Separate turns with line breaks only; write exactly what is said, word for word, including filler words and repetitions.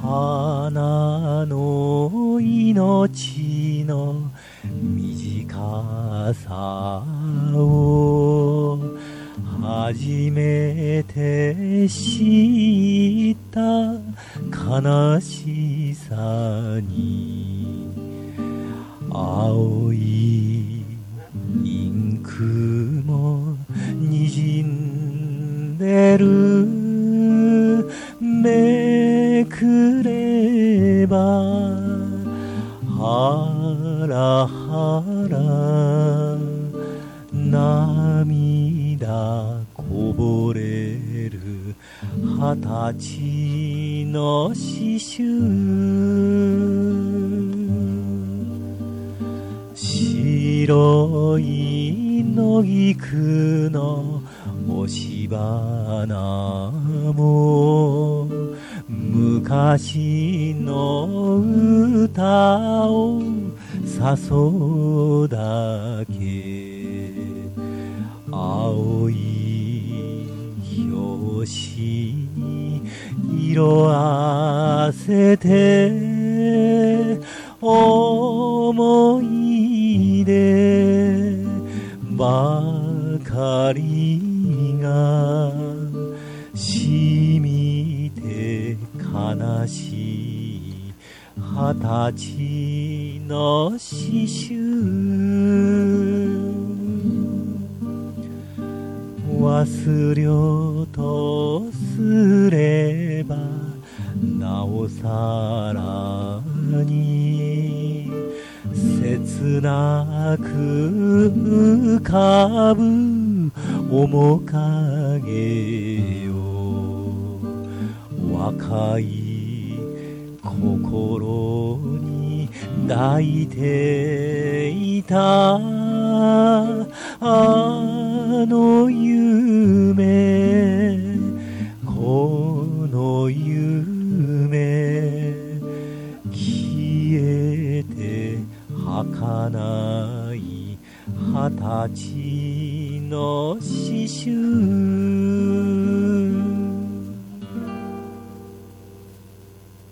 花の命の短さを初めて知った悲しさに青いインクも滲んでるめくればはらはら涙こぼれる二十歳の思春白い野菊の押し花も昔の歌を誘うだけ青い表紙に色あせて思い出ばかりが染みて悲しい二十歳の思春忘れようとすればなおさらに切なく浮かぶ面影よ若い心に抱いていたあの夢この夢消えて儚い二十歳の思春